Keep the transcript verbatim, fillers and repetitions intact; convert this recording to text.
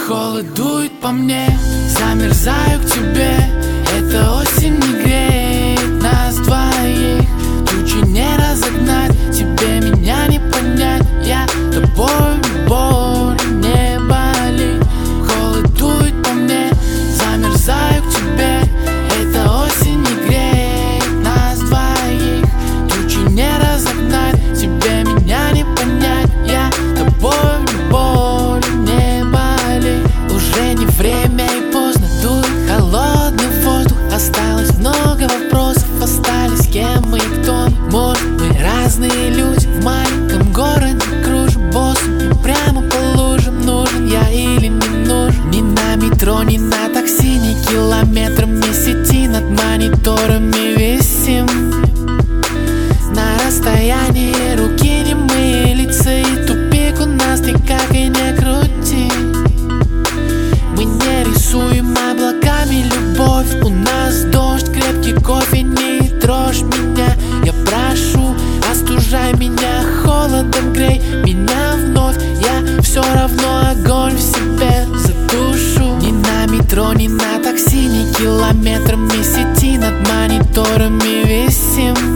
Холод дует по мне, замерзаю к тебе. Эта осень не греет нас двоих. Тучи не разогнать, тебе меня не понять. Я тобой, боль не болит. Холод дует по мне, замерзаю к тебе. Эта осень не греет нас двоих. Тучи не разогнать, тебе меня не понять. Я тобой, боль не болит. Уже не время и поздно, дует холодный воздух. Осталось много вопросов, остались кем мы и кто. Может, мы разные люди в маленьком городе кружим боссом и прямо по лужам. Нужен я или не нужен? Ни на метро, ни на такси, ни километрами сети. Над мониторами висим на расстоянии руки, немые лица. И тупик у нас, ты как и не крути. Мы не рисуем облаками любовь. У нас дождь, крепкий кофе, не трожь меня. Я прошу, остужай меня, холодом грей меня вновь. Я все равно огонь в себе затушу. Ни на метро, ни на такси, ни километрами сети. Над мониторами висим